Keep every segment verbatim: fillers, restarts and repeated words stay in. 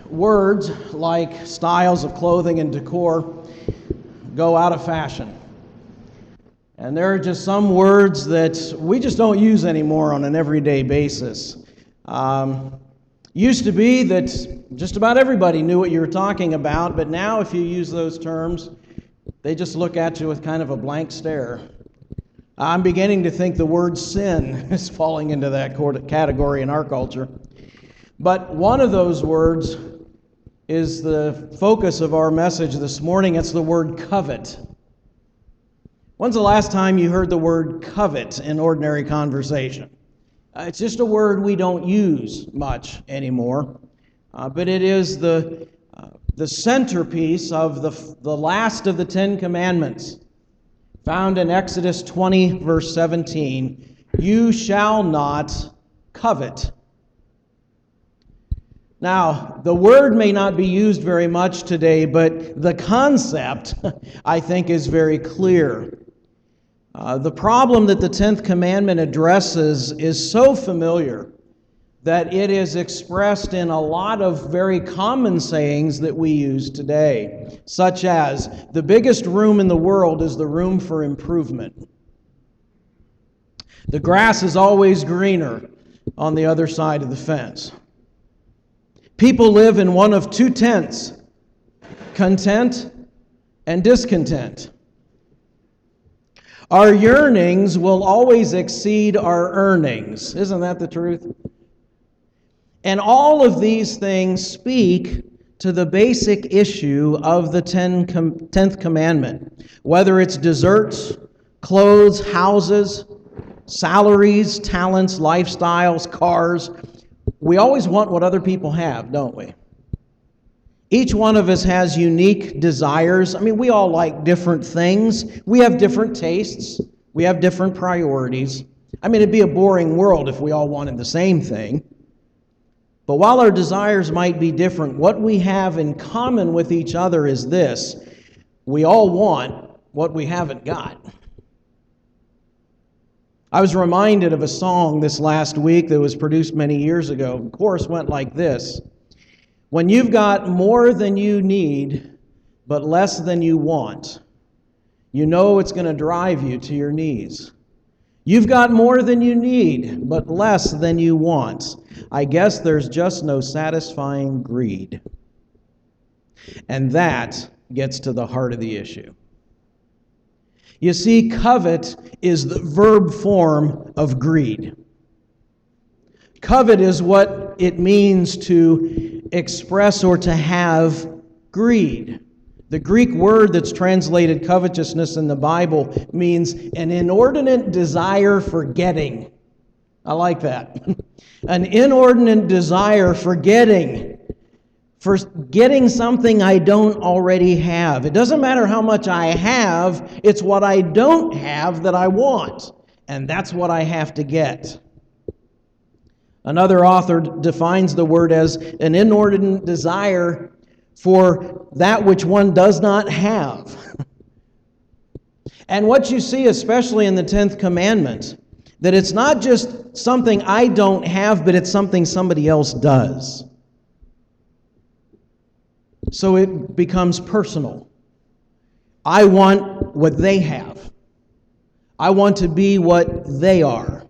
words like styles of clothing and decor go out of fashion. And there are just some words that we just don't use anymore on an everyday basis. Um, used to be that just about everybody knew what you were talking about, but now if you use those terms, they just look at you with kind of a blank stare. I'm beginning to think the word sin is falling into that category in our culture. But one of those words is the focus of our message this morning. It's the word covet. When's the last time you heard the word covet in ordinary conversation? Uh, it's just a word we don't use much anymore, uh, but it is the uh, the centerpiece of the the last of the Ten Commandments, found in Exodus twenty, verse seventeen. You shall not covet. Now, the word may not be used very much today, but the concept, I think, is very clear. Uh, the problem that the tenth commandment addresses is so familiar that it is expressed in a lot of very common sayings that we use today, such as, the biggest room in the world is the room for improvement. The grass is always greener on the other side of the fence. People live in one of two tents, content and discontent. Our yearnings will always exceed our earnings. Isn't that the truth? And all of these things speak to the basic issue of the tenth commandment. Whether it's desserts, clothes, houses, salaries, talents, lifestyles, cars, we always want what other people have, don't we? Each one of us has unique desires. I mean, we all like different things. We have different tastes. We have different priorities. I mean, it'd be a boring world if we all wanted the same thing. But while our desires might be different, what we have in common with each other is this: we all want what we haven't got. I was reminded of a song this last week that was produced many years ago. The chorus went like this: when you've got more than you need, but less than you want, you know it's going to drive you to your knees. You've got more than you need, but less than you want. I guess there's just no satisfying greed. And that gets to the heart of the issue. You see, covet is the verb form of greed. Covet is what it means to express or to have greed. The Greek word that's translated covetousness in the Bible means an inordinate desire for getting. I like that. An inordinate desire for getting. For getting something I don't already have. It doesn't matter how much I have, it's what I don't have that I want. And that's what I have to get. Another author defines the word as an inordinate desire for that which one does not have. And what you see, especially in the tenth commandment, that it's not just something I don't have, but it's something somebody else does. So it becomes personal. I want what they have. I want to be what they are.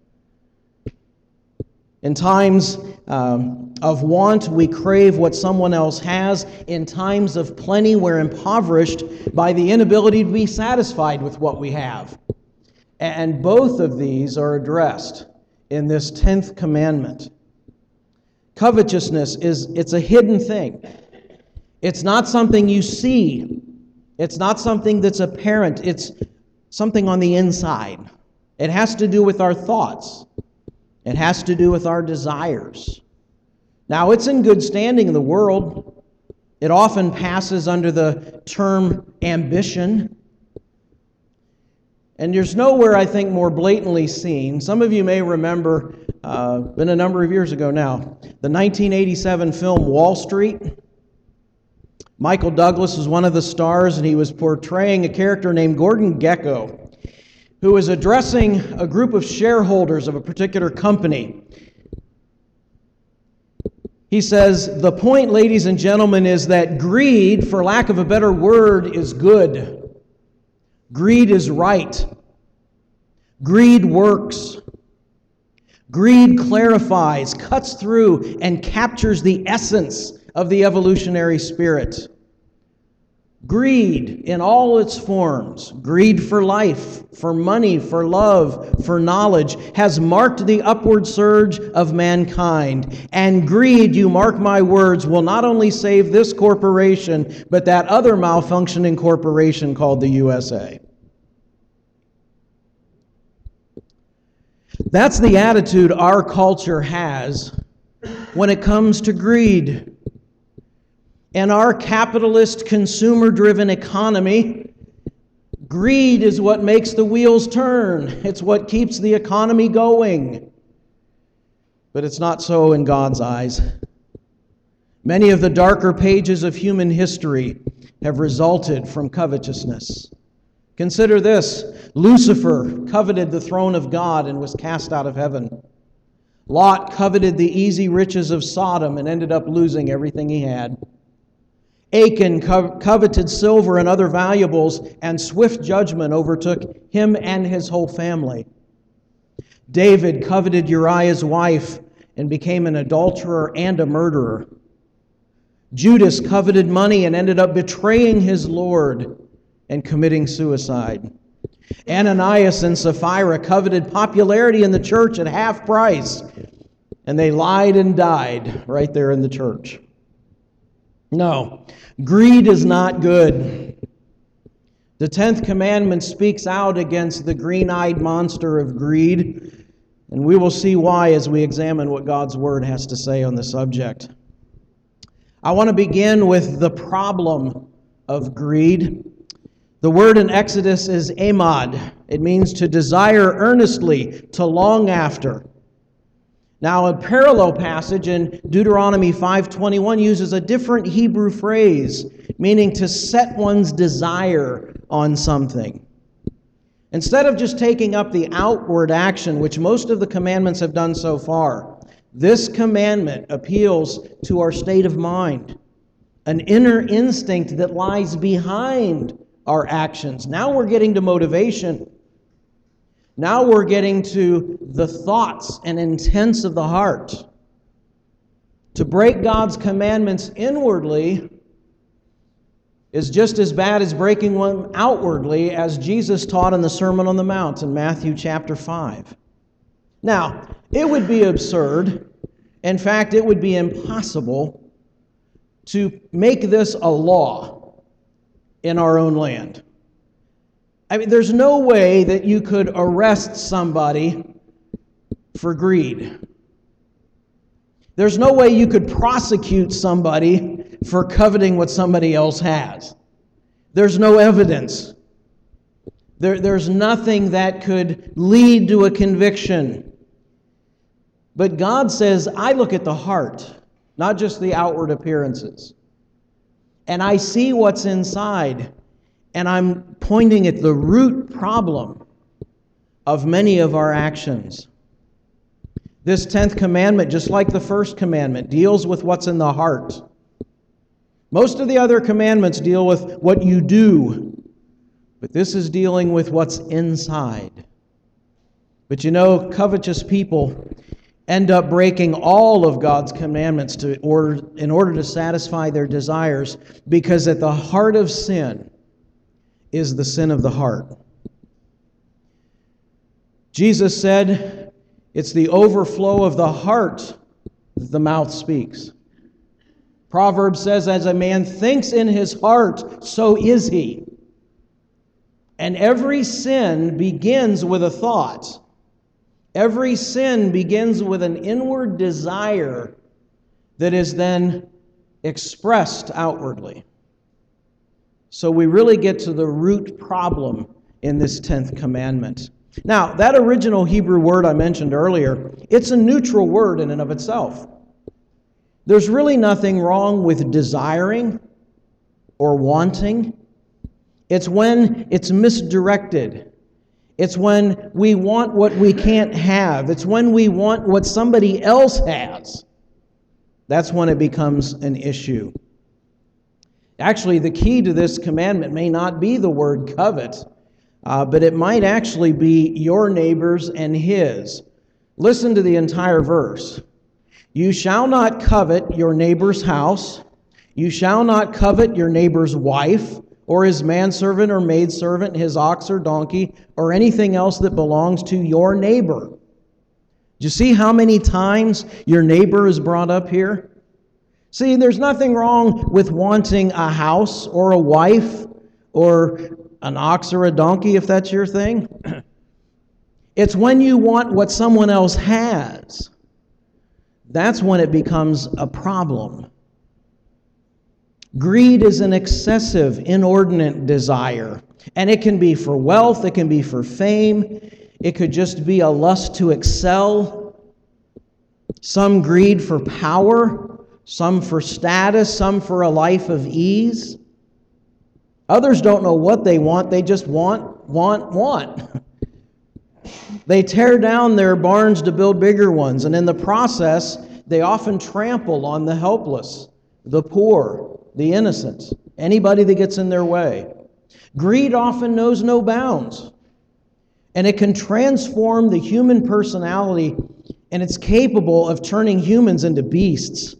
In times um, of want, we crave what someone else has. In times of plenty, we're impoverished by the inability to be satisfied with what we have. And both of these are addressed in this tenth commandment. Covetousness is, it's a hidden thing. It's not something you see. It's not something that's apparent. It's something on the inside. It has to do with our thoughts. It has to do with our desires. Now, it's in good standing in the world. It often passes under the term ambition. And there's nowhere, I think, more blatantly seen. Some of you may remember, uh, been a number of years ago now, the nineteen eighty-seven film Wall Street. Michael Douglas was one of the stars, and he was portraying a character named Gordon Gekko, who was addressing a group of shareholders of a particular company. He says, the point, ladies and gentlemen, is that greed, for lack of a better word, is good. Greed is right. Greed works. Greed clarifies, cuts through, and captures the essence of the evolutionary spirit. Greed in all its forms, greed for life, for money, for love, for knowledge, has marked the upward surge of mankind. And greed, you mark my words, will not only save this corporation, but that other malfunctioning corporation called the U S A. That's the attitude our culture has when it comes to greed. In our capitalist, consumer-driven economy, greed is what makes the wheels turn. It's what keeps the economy going. But it's not so in God's eyes. Many of the darker pages of human history have resulted from covetousness. Consider this. Lucifer coveted the throne of God and was cast out of heaven. Lot coveted the easy riches of Sodom and ended up losing everything he had. Achan co- coveted silver and other valuables, and swift judgment overtook him and his whole family. David coveted Uriah's wife and became an adulterer and a murderer. Judas coveted money and ended up betraying his Lord and committing suicide. Ananias and Sapphira coveted popularity in the church at half price, and they lied and died right there in the church. No, greed is not good. The tenth commandment speaks out against the green-eyed monster of greed, and we will see why as we examine what God's Word has to say on the subject. I want to begin with the problem of greed. The word in Exodus is amad. It means to desire earnestly, to long after. Now, a parallel passage in Deuteronomy five twenty-one uses a different Hebrew phrase, meaning to set one's desire on something. Instead of just taking up the outward action, which most of the commandments have done so far, this commandment appeals to our state of mind, an inner instinct that lies behind our actions. Now we're getting to motivation. Now we're getting to the thoughts and intents of the heart. To break God's commandments inwardly is just as bad as breaking one outwardly, as Jesus taught in the Sermon on the Mount in Matthew chapter five. Now, it would be absurd, in fact, it would be impossible to make this a law in our own land. I mean, there's no way that you could arrest somebody for greed. There's no way you could prosecute somebody for coveting what somebody else has. There's no evidence. There, there's nothing that could lead to a conviction. But God says, I look at the heart, not just the outward appearances. And I see what's inside. And I'm pointing at the root problem of many of our actions. This tenth commandment, just like the first commandment, deals with what's in the heart. Most of the other commandments deal with what you do, but this is dealing with what's inside. But you know, covetous people end up breaking all of God's commandments to order, in order to satisfy their desires, because at the heart of sin is the sin of the heart. Jesus said, it's the overflow of the heart that the mouth speaks. Proverbs says, as a man thinks in his heart, so is he. And every sin begins with a thought. Every sin begins with an inward desire that is then expressed outwardly. So we really get to the root problem in this tenth commandment. Now, that original Hebrew word I mentioned earlier, it's a neutral word in and of itself. There's really nothing wrong with desiring or wanting. It's when it's misdirected. It's when we want what we can't have. It's when we want what somebody else has. That's when it becomes an issue. Actually, the key to this commandment may not be the word covet, uh, but it might actually be your neighbor's and his. Listen to the entire verse. You shall not covet your neighbor's house. You shall not covet your neighbor's wife, or his manservant or maidservant, his ox or donkey, or anything else that belongs to your neighbor. Do you see how many times your neighbor is brought up here? See, there's nothing wrong with wanting a house or a wife or an ox or a donkey, if that's your thing. It's when you want what someone else has. That's when it becomes a problem. Greed is an excessive, inordinate desire. And it can be for wealth, it can be for fame, it could just be a lust to excel. Some greed for power, some for status, some for a life of ease. Others don't know what they want, they just want, want, want. They tear down their barns to build bigger ones, and in the process, they often trample on the helpless, the poor, the innocent, anybody that gets in their way. Greed often knows no bounds, and it can transform the human personality, and it's capable of turning humans into beasts.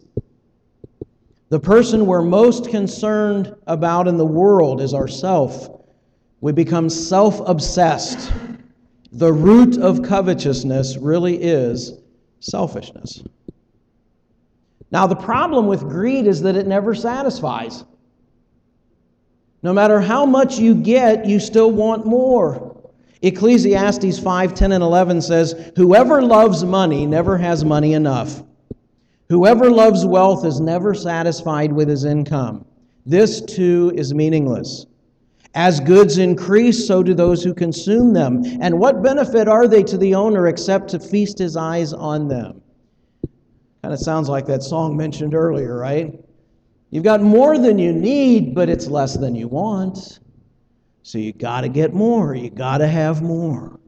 The person we're most concerned about in the world is ourself. We become self-obsessed. The root of covetousness really is selfishness. Now, the problem with greed is that it never satisfies. No matter how much you get, you still want more. Ecclesiastes five, ten, and eleven says, "Whoever loves money never has money enough. Whoever loves wealth is never satisfied with his income. This too is meaningless. As goods increase, so do those who consume them. And what benefit are they to the owner except to feast his eyes on them?" Kind of sounds like that song mentioned earlier, right? You've got more than you need, but it's less than you want. So you got to get more. You got to have more.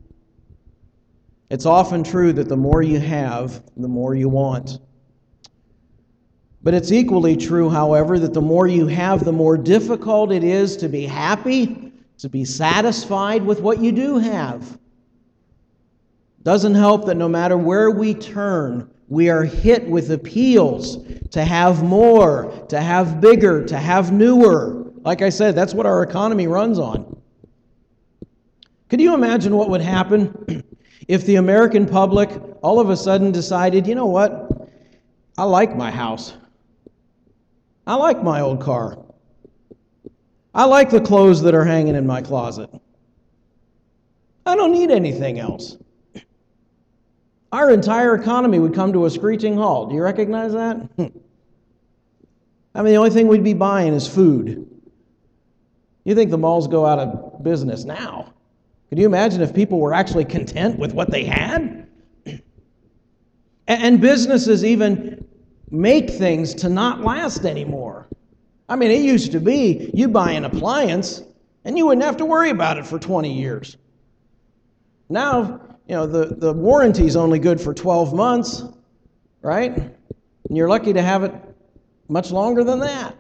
It's often true that the more you have, the more you want. But it's equally true, however, that the more you have, the more difficult it is to be happy, to be satisfied with what you do have. Doesn't help that no matter where we turn, we are hit with appeals to have more, to have bigger, to have newer. Like I said, that's what our economy runs on. Could you imagine what would happen if the American public all of a sudden decided, you know what, I like my house. I like my old car. I like the clothes that are hanging in my closet. I don't need anything else. Our entire economy would come to a screeching halt. Do you recognize that? I mean, the only thing we'd be buying is food. You think the malls go out of business now? Could you imagine if people were actually content with what they had? And businesses even make things to not last anymore. I mean, it used to be you buy an appliance and you wouldn't have to worry about it for twenty years. Now, you know, the, the warranty's only good for twelve months, right? And you're lucky to have it much longer than that.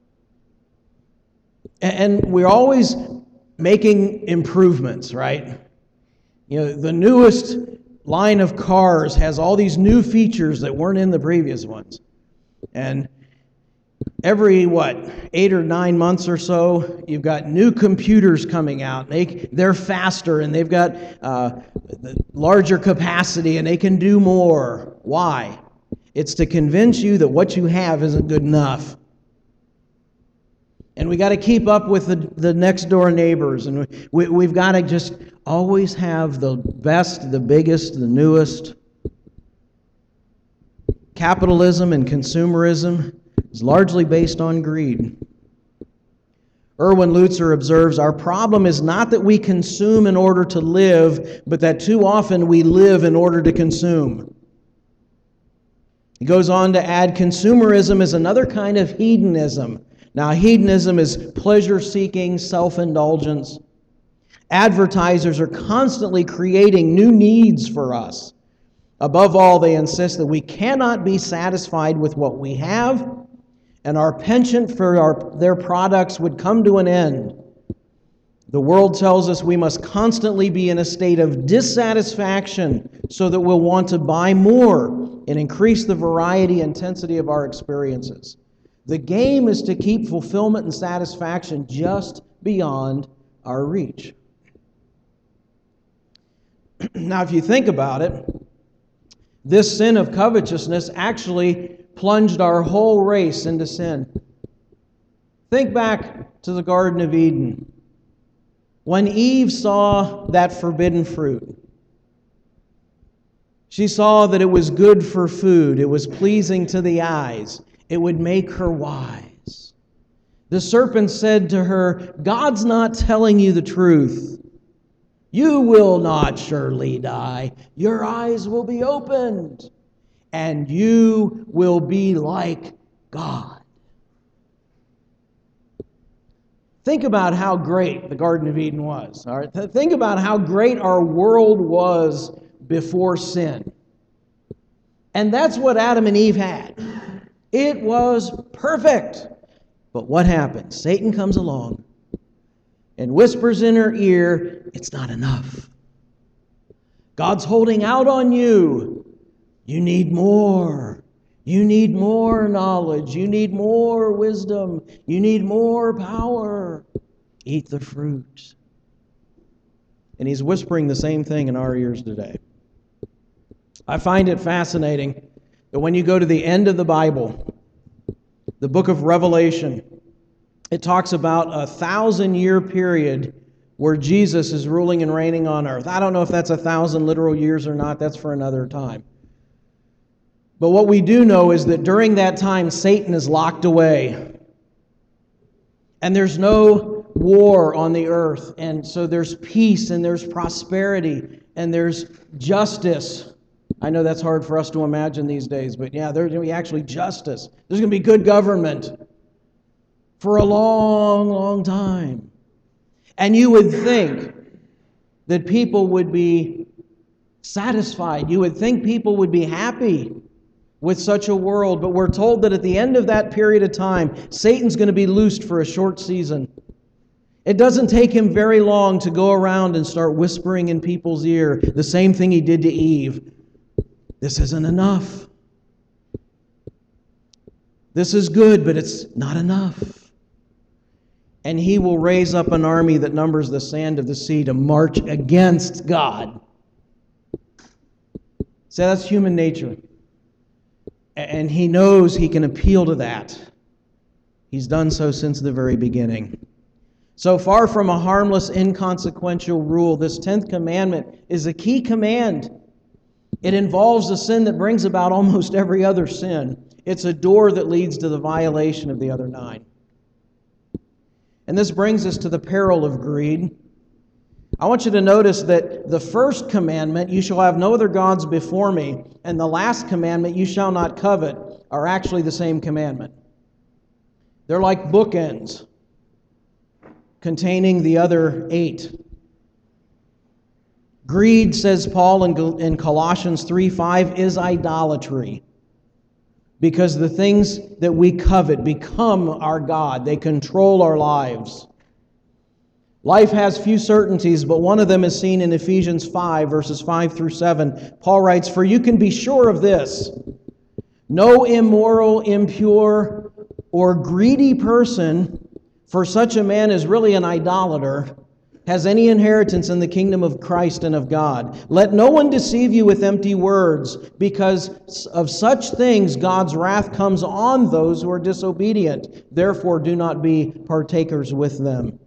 And we're always making improvements, right? You know, the newest line of cars has all these new features that weren't in the previous ones. And every, what, eight or nine months or so, you've got new computers coming out. They, they're faster, and they've got uh, larger capacity, and they can do more. Why? It's to convince you that what you have isn't good enough. And we got to keep up with the, the next door neighbors, and we, we've got to just always have the best, the biggest, the newest. Capitalism and consumerism is largely based on greed. Erwin Lutzer observes, our problem is not that we consume in order to live, but that too often we live in order to consume. He goes on to add, consumerism is another kind of hedonism. Now, hedonism is pleasure-seeking, self-indulgence. Advertisers are constantly creating new needs for us. Above all, they insist that we cannot be satisfied with what we have, and our penchant for our, their products would come to an end. The world tells us we must constantly be in a state of dissatisfaction so that we'll want to buy more and increase the variety and intensity of our experiences. The game is to keep fulfillment and satisfaction just beyond our reach. Now, if you think about it, this sin of covetousness actually plunged our whole race into sin. Think back to the Garden of Eden. When Eve saw that forbidden fruit, she saw that it was good for food, it was pleasing to the eyes, it would make her wise. The serpent said to her, "God's not telling you the truth. You will not surely die. Your eyes will be opened, and you will be like God." Think about how great the Garden of Eden was. All right? Think about how great our world was before sin. And that's what Adam and Eve had. It was perfect. But what happens? Satan comes along and whispers in her ear, "It's not enough. God's holding out on you. You need more. You need more knowledge. You need more wisdom. You need more power. Eat the fruit." And he's whispering the same thing in our ears today. I find it fascinating that when you go to the end of the Bible, the book of Revelation, it talks about a thousand-year period where Jesus is ruling and reigning on earth. I don't know if that's a thousand literal years or not. That's for another time. But what we do know is that during that time, Satan is locked away. And there's no war on the earth. And so there's peace and there's prosperity and there's justice. I know that's hard for us to imagine these days, but yeah, there's going to be actually justice. There's going to be good government for a long, long time. And you would think that people would be satisfied. You would think people would be happy with such a world, but we're told that at the end of that period of time, Satan's going to be loosed for a short season. It doesn't take him very long to go around and start whispering in people's ear the same thing he did to Eve. This isn't enough. This is good, but it's not enough. And he will raise up an army that numbers the sand of the sea to march against God. See, that's human nature. And he knows he can appeal to that. He's done so since the very beginning. So far from a harmless, inconsequential rule, this tenth commandment is a key command. It involves a sin that brings about almost every other sin. It's a door that leads to the violation of the other nine. And this brings us to the peril of greed. I want you to notice that the first commandment, "You shall have no other gods before me," and the last commandment, "You shall not covet," are actually the same commandment. They're like bookends containing the other eight. Greed, says Paul in Colossians three five, is idolatry. Because the things that we covet become our God. They control our lives. Life has few certainties, but one of them is seen in Ephesians five, verses five through seven. Paul writes, "For you can be sure of this, no immoral, impure, or greedy person, for such a man is really an idolater, has any inheritance in the kingdom of Christ and of God. Let no one deceive you with empty words, because of such things God's wrath comes on those who are disobedient. Therefore do not be partakers with them."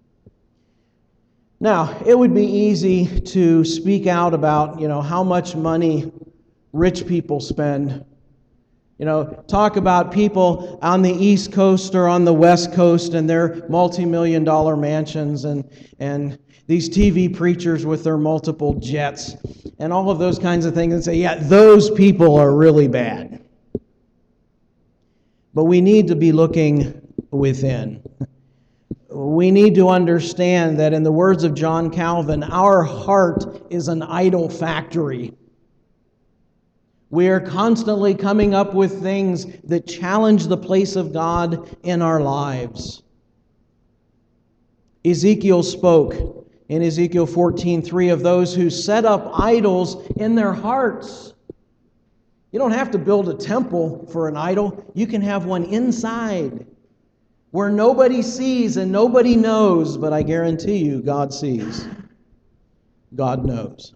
Now, it would be easy to speak out about, you know, how much money rich people spend. You know, talk about people on the East Coast or on the West Coast and their multi-million dollar mansions and, and these T V preachers with their multiple jets and all of those kinds of things and say, yeah, those people are really bad. But we need to be looking within. We need to understand that in the words of John Calvin, our heart is an idol factory. We are constantly coming up with things that challenge the place of God in our lives. Ezekiel spoke in Ezekiel fourteen three of those who set up idols in their hearts. You don't have to build a temple for an idol. You can have one inside where nobody sees and nobody knows, but I guarantee you God sees. God knows.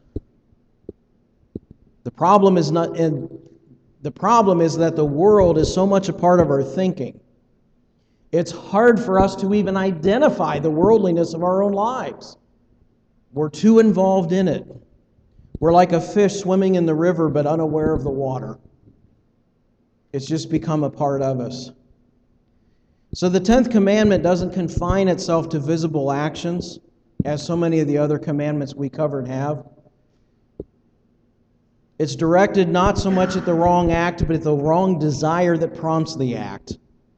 The problem is not in, the problem is that the world is so much a part of our thinking. It's hard for us to even identify the worldliness of our own lives. We're too involved in it. We're like a fish swimming in the river but unaware of the water. It's just become a part of us. So the tenth commandment doesn't confine itself to visible actions, as so many of the other commandments we covered have. It's directed not so much at the wrong act, but at the wrong desire that prompts the act.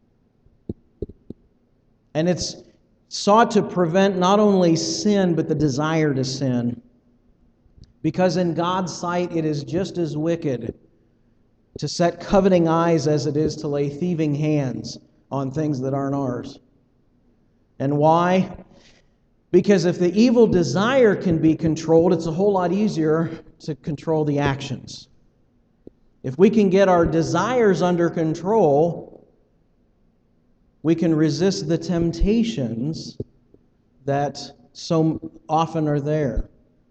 And it's sought to prevent not only sin, but the desire to sin. Because in God's sight, it is just as wicked to set coveting eyes as it is to lay thieving hands on things that aren't ours. And why? Because if the evil desire can be controlled, it's a whole lot easier to control the actions. If we can get our desires under control, we can resist the temptations that so often are there.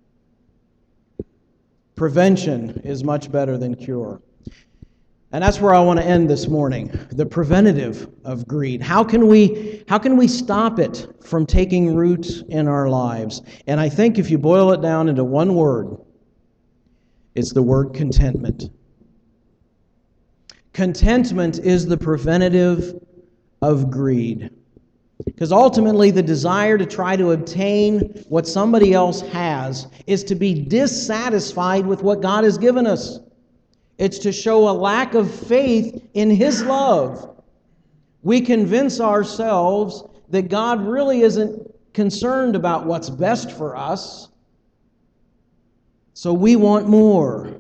Prevention is much better than cure. And that's where I want to end this morning, the preventative of greed. How can we, how can we stop it from taking root in our lives? And I think if you boil it down into one word, it's the word contentment. Contentment is the preventative of greed. Because ultimately the desire to try to obtain what somebody else has is to be dissatisfied with what God has given us. It's to show a lack of faith in His love. We convince ourselves that God really isn't concerned about what's best for us, so we want more.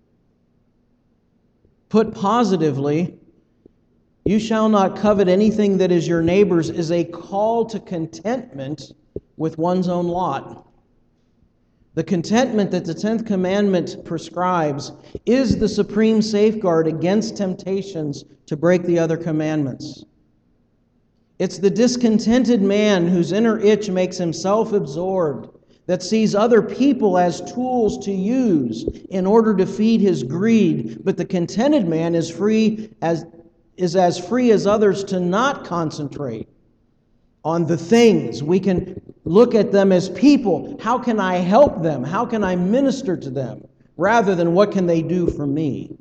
Put positively, you shall not covet anything that is your neighbor's is a call to contentment with one's own lot. The contentment that the tenth commandment prescribes is the supreme safeguard against temptations to break the other commandments. It's the discontented man whose inner itch makes him self-absorbed, that sees other people as tools to use in order to feed his greed, but the contented man is free as is as free as others to not concentrate on the things. We can look at them as people. How can I help them? How can I minister to them? Rather than what can they do for me?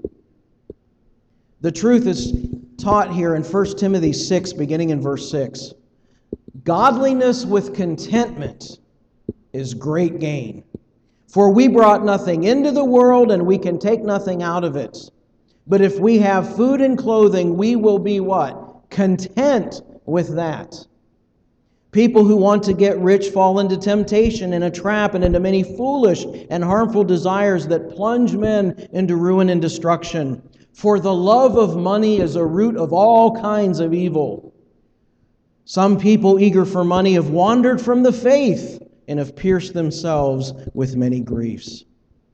The truth is taught here in First Timothy six, beginning in verse six. Godliness with contentment is great gain. For we brought nothing into the world, and we can take nothing out of it. But if we have food and clothing, we will be what? Content with that. People who want to get rich fall into temptation and a trap and into many foolish and harmful desires that plunge men into ruin and destruction. For the love of money is a root of all kinds of evil. Some people eager for money have wandered from the faith and have pierced themselves with many griefs.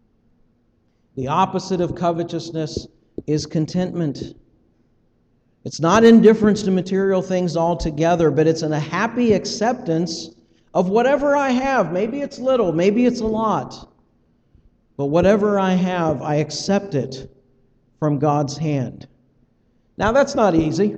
The opposite of covetousness is contentment. It's not indifference to material things altogether, but it's in a happy acceptance of whatever I have. Maybe it's little, maybe it's a lot. But whatever I have, I accept it from God's hand. Now, that's not easy.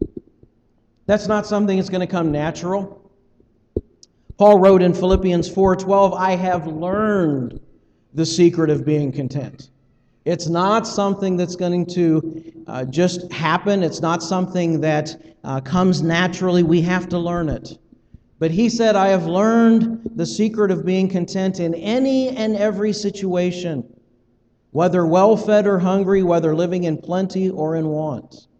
That's not something that's going to come natural. Paul wrote in Philippians four twelve, I have learned the secret of being content. It's not something that's going to uh, just happen. It's not something that uh, comes naturally. We have to learn it. But he said, I have learned the secret of being content in any and every situation, whether well-fed or hungry, whether living in plenty or in want.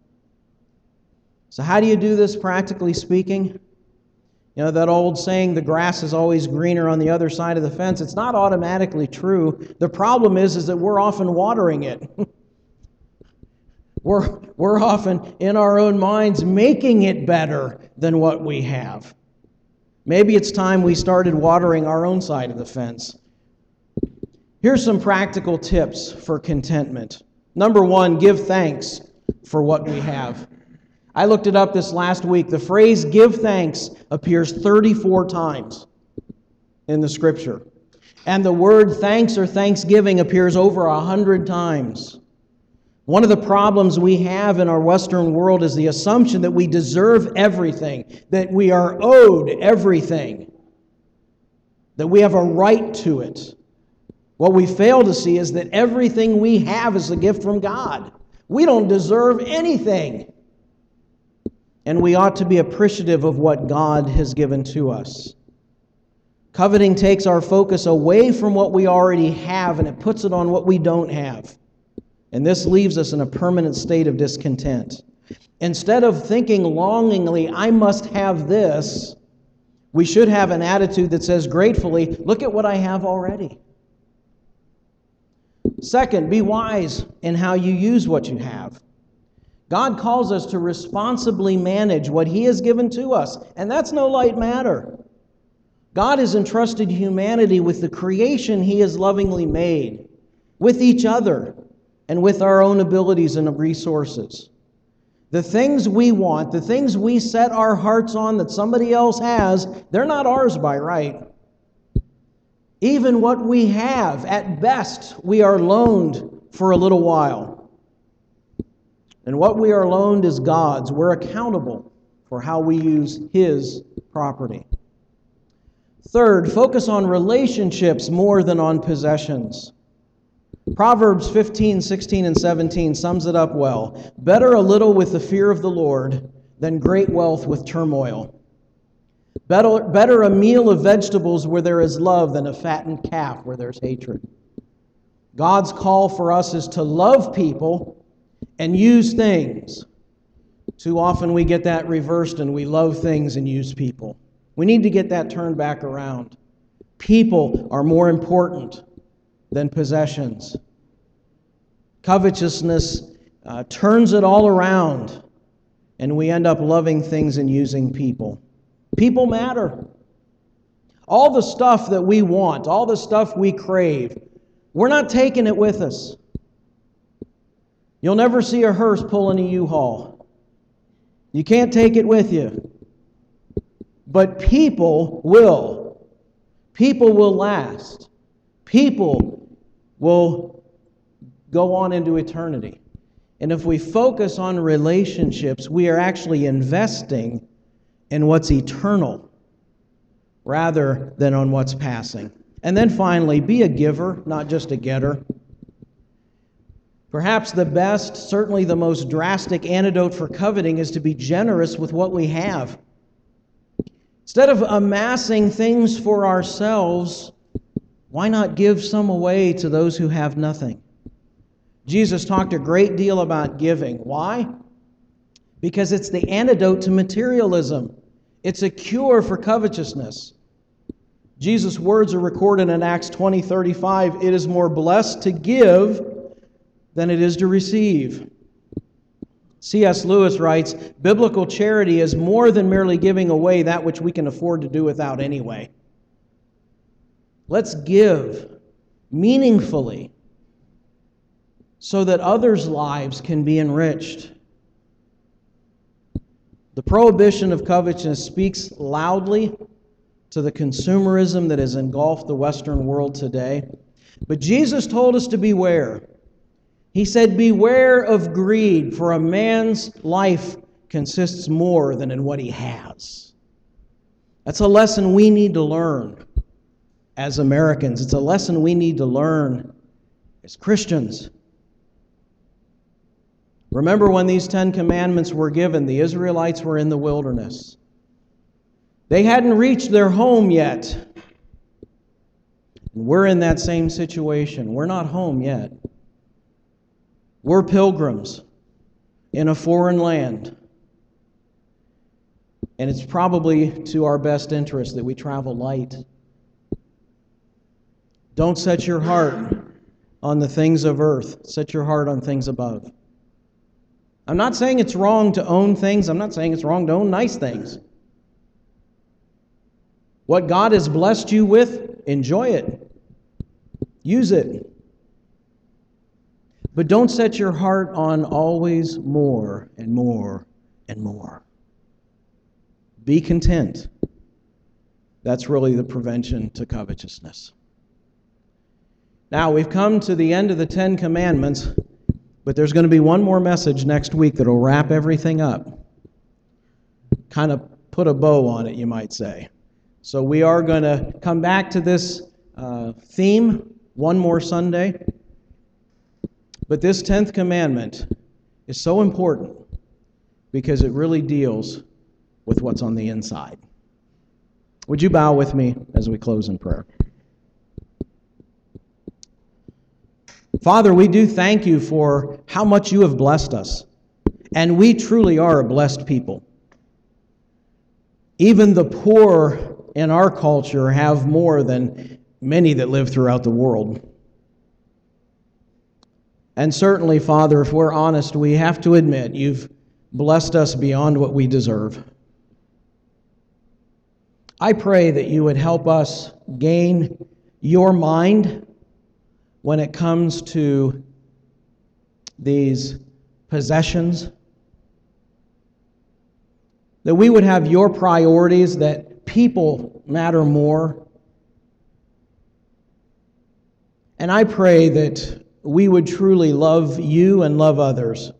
So how do you do this, practically speaking? You know, that old saying, the grass is always greener on the other side of the fence. It's not automatically true. The problem is, is that we're often watering it. We're, we're often in our own minds making it better than what we have. Maybe it's time we started watering our own side of the fence. Here's some practical tips for contentment. Number one, give thanks for what we have. I looked it up this last week. The phrase give thanks appears thirty-four times in the scripture. And the word thanks or thanksgiving appears over a hundred times. One of the problems we have in our Western world is the assumption that we deserve everything, that we are owed everything, that we have a right to it. What we fail to see is that everything we have is a gift from God. We don't deserve anything. And we ought to be appreciative of what God has given to us. Coveting takes our focus away from what we already have and it puts it on what we don't have. And this leaves us in a permanent state of discontent. Instead of thinking longingly, I must have this, we should have an attitude that says gratefully, look at what I have already. Second, be wise in how you use what you have. God calls us to responsibly manage what He has given to us, and that's no light matter. God has entrusted humanity with the creation He has lovingly made, with each other, and with our own abilities and resources. The things we want, the things we set our hearts on that somebody else has, they're not ours by right. Even what we have, at best, we are loaned for a little while. And what we are loaned is God's. We're accountable for how we use His property. Third, focus on relationships more than on possessions. Proverbs fifteen, sixteen, and seventeen sums it up well. Better a little with the fear of the Lord than great wealth with turmoil. Better, better a meal of vegetables where there is love than a fattened calf where there's hatred. God's call for us is to love people and use things. Too often we get that reversed and we love things and use people. We need to get that turned back around. People are more important than possessions. Covetousness uh, turns it all around, and we end up loving things and using people. People matter. All the stuff that we want, all the stuff we crave, we're not taking it with us. You'll never see a hearse pulling a U-Haul. You can't take it with you. But people will. People will last. People will go on into eternity. And if we focus on relationships, we are actually investing in what's eternal rather than on what's passing. And then finally, be a giver, not just a getter. Perhaps the best, certainly the most drastic antidote for coveting is to be generous with what we have. Instead of amassing things for ourselves, why not give some away to those who have nothing? Jesus talked a great deal about giving. Why? Because it's the antidote to materialism. It's a cure for covetousness. Jesus' words are recorded in Acts twenty thirty-five. It is more blessed to give than it is to receive. C S Lewis writes, biblical charity is more than merely giving away that which we can afford to do without anyway. Let's give meaningfully so that others' lives can be enriched. The prohibition of covetousness speaks loudly to the consumerism that has engulfed the Western world today. But Jesus told us to beware. He said, beware of greed, for a man's life consists more than in what he has. That's a lesson we need to learn as Americans. It's a lesson we need to learn as Christians. Remember when these Ten Commandments were given, the Israelites were in the wilderness. They hadn't reached their home yet. We're in that same situation. We're not home yet. We're pilgrims in a foreign land. And it's probably to our best interest that we travel light. Don't set your heart on the things of earth. Set your heart on things above. I'm not saying it's wrong to own things. I'm not saying it's wrong to own nice things. What God has blessed you with, enjoy it. Use it. But don't set your heart on always more and more and more. Be content. That's really the prevention to covetousness. Now, we've come to the end of the Ten Commandments, but there's going to be one more message next week that will wrap everything up. Kind of put a bow on it, you might say. So we are going to come back to this uh, theme one more Sunday. But this tenth commandment is so important because it really deals with what's on the inside. Would you bow with me as we close in prayer? Father, we do thank you for how much you have blessed us. And we truly are a blessed people. Even the poor in our culture have more than many that live throughout the world. And certainly, Father, if we're honest, we have to admit you've blessed us beyond what we deserve. I pray that you would help us gain your mind when it comes to these possessions, that we would have your priorities, that people matter more. And I pray that we would truly love you and love others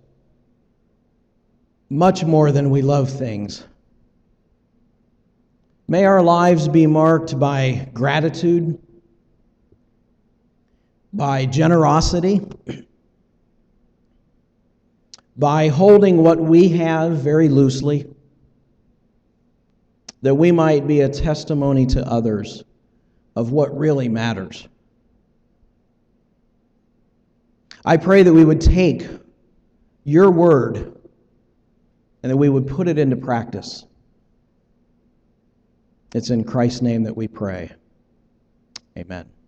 much more than we love things. May our lives be marked by gratitude, by generosity, by holding what we have very loosely, that we might be a testimony to others of what really matters. I pray that we would take your word and that we would put it into practice. It's in Christ's name that we pray. Amen.